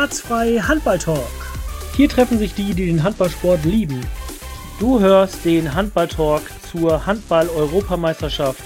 Schmerzfrei Handball-Talk. Hier treffen sich die den Handballsport lieben. Du hörst den Handball-Talk zur Handball-Europameisterschaft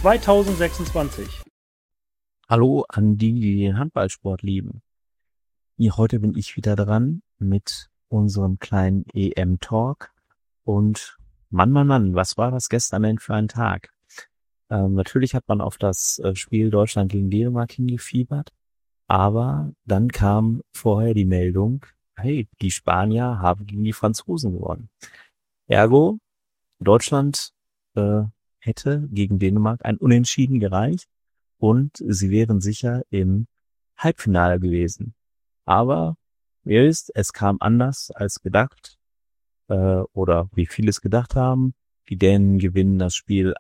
2026. Hallo an die den Handballsport lieben. Heute bin ich wieder dran mit unserem kleinen EM-Talk. Und Mann, was war das gestern denn für ein Tag? Natürlich hat man auf das Spiel Deutschland gegen Dänemark hingefiebert, aber dann kam vorher die Meldung, hey, die Spanier haben gegen die Franzosen gewonnen. Ergo, Deutschland hätte gegen Dänemark ein Unentschieden gereicht und sie wären sicher im Halbfinale gewesen. Aber ihr wisst, es kam anders als gedacht oder wie viele es gedacht haben. Die Dänen gewinnen das Spiel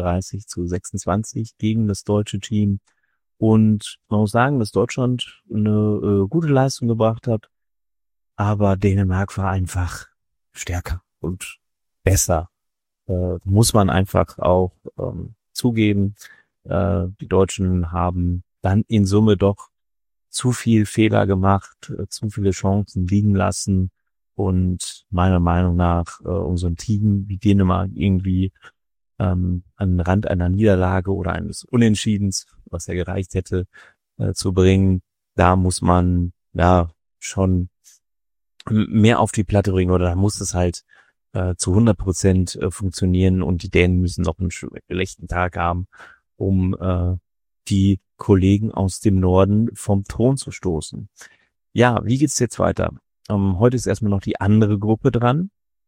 31-26 gegen das deutsche Team. Und man muss sagen, dass Deutschland eine gute Leistung gebracht hat. Aber Dänemark war einfach stärker und besser. Muss man einfach auch zugeben. Die Deutschen haben dann in Summe doch zu viel Fehler gemacht, zu viele Chancen liegen lassen. Und meiner Meinung nach, um so ein Team wie Dänemark irgendwie an den Rand einer Niederlage oder eines Unentschiedens, was ja gereicht hätte, zu bringen, da muss man ja schon mehr auf die Platte bringen oder da muss es halt zu 100% funktionieren und die Dänen müssen noch einen schlechten Tag haben, um die Kollegen aus dem Norden vom Thron zu stoßen. Ja, wie geht's jetzt weiter? Heute ist erstmal noch die andere Gruppe dran.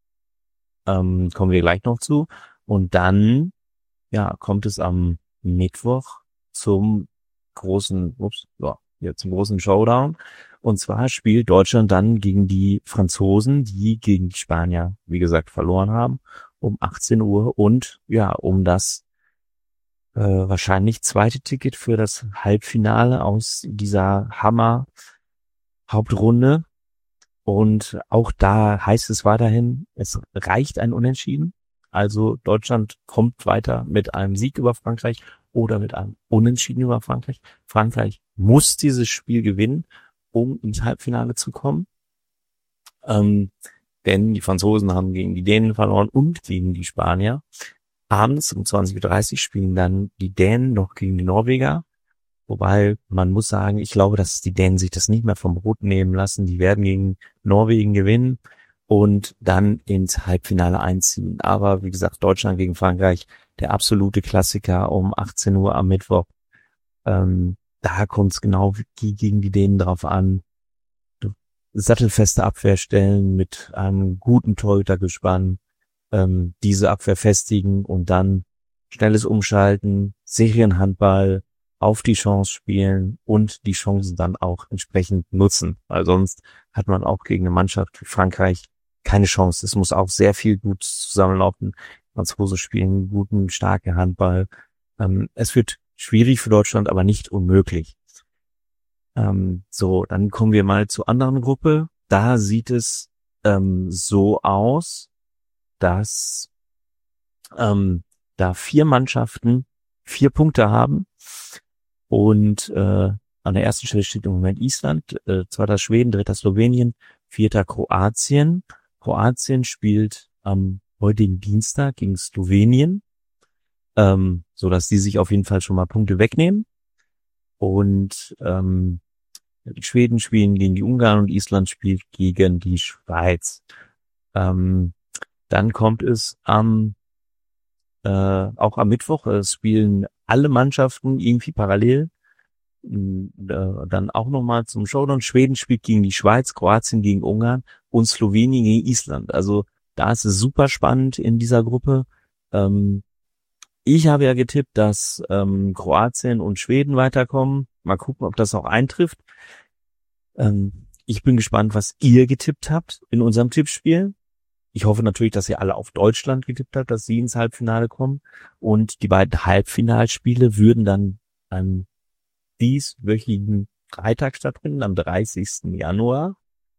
Kommen wir gleich noch zu. Und dann, ja, kommt es am Mittwoch zum großen Showdown. Und zwar spielt Deutschland dann gegen die Franzosen, die gegen die Spanier, wie gesagt, verloren haben, um 18 Uhr. Und ja, um das wahrscheinlich zweite Ticket für das Halbfinale aus dieser Hammer-Hauptrunde. Und auch da heißt es weiterhin, es reicht ein Unentschieden. Also Deutschland kommt weiter mit einem Sieg über Frankreich oder mit einem Unentschieden über Frankreich. Frankreich muss dieses Spiel gewinnen, um ins Halbfinale zu kommen. Denn die Franzosen haben gegen die Dänen verloren und gegen die Spanier. Abends um 20:30 Uhr spielen dann die Dänen noch gegen die Norweger. Wobei, man muss sagen, ich glaube, dass die Dänen sich das nicht mehr vom Brot nehmen lassen. Die werden gegen Norwegen gewinnen und dann ins Halbfinale einziehen. Aber wie gesagt, Deutschland gegen Frankreich, der absolute Klassiker um 18 Uhr am Mittwoch. Da kommt es genau wie gegen die Dänen drauf an. Sattelfeste Abwehr stellen mit einem guten Torhütergespann, diese Abwehr festigen und dann schnelles Umschalten, Serienhandball, auf die Chance spielen und die Chancen dann auch entsprechend nutzen. Weil sonst hat man auch gegen eine Mannschaft wie Frankreich keine Chance. Es muss auch sehr viel gut zusammenlaufen. Franzosen spielen guten, starken Handball. Es wird schwierig für Deutschland, aber nicht unmöglich. So, dann kommen wir mal zur anderen Gruppe. Da sieht es so aus, dass da 4 Mannschaften 4 Punkte haben. Und an der ersten Stelle steht im Moment Island, zweiter Schweden, dritter Slowenien, vierter Kroatien. Kroatien spielt am heutigen Dienstag gegen Slowenien, so dass die sich auf jeden Fall schon mal Punkte wegnehmen. Und Schweden spielen gegen die Ungarn und Island spielt gegen die Schweiz. Dann kommt es auch am Mittwoch, spielen alle Mannschaften irgendwie parallel. Dann auch nochmal zum Showdown. Schweden spielt gegen die Schweiz, Kroatien gegen Ungarn und Slowenien gegen Island. Also da ist es super spannend in dieser Gruppe. Ich habe ja getippt, dass Kroatien und Schweden weiterkommen. Mal gucken, ob das auch eintrifft. Ich bin gespannt, was ihr getippt habt in unserem Tippspiel. Ich hoffe natürlich, dass ihr alle auf Deutschland getippt habt, dass sie ins Halbfinale kommen. Und die beiden Halbfinalspiele würden dann am dieswöchigen Freitag stattfinden, am 30. Januar.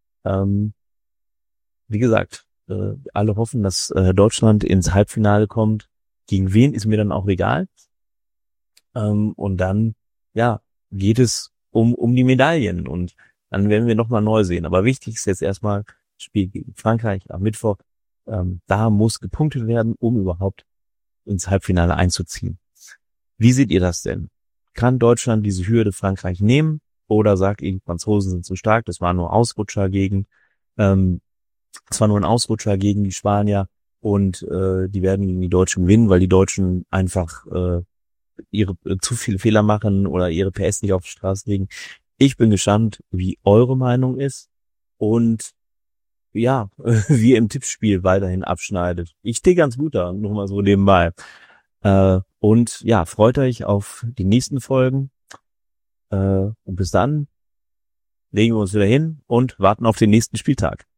Wie gesagt, alle hoffen, dass Deutschland ins Halbfinale kommt. Gegen wen ist mir dann auch egal. Und dann, ja, geht es um die Medaillen. Und Dann werden wir nochmal neu sehen. Aber wichtig ist jetzt erstmal Spiel gegen Frankreich am Mittwoch. Da muss gepunktet werden, um überhaupt ins Halbfinale einzuziehen. Wie seht ihr das denn? Kann Deutschland diese Hürde Frankreich nehmen? Oder sagt ihr, die Franzosen sind zu stark? Das war nur Ausrutscher gegen, es war nur ein Ausrutscher gegen die Spanier und die werden gegen die Deutschen gewinnen, weil die Deutschen einfach ihre zu viele Fehler machen oder ihre PS nicht auf die Straße legen. Ich bin gespannt, wie eure Meinung ist und ja, wie ihr im Tippspiel weiterhin abschneidet. Ich stehe ganz gut da, nur mal so nebenbei. Und ja, freut euch auf die nächsten Folgen. Und bis dann legen wir uns wieder hin und warten auf den nächsten Spieltag.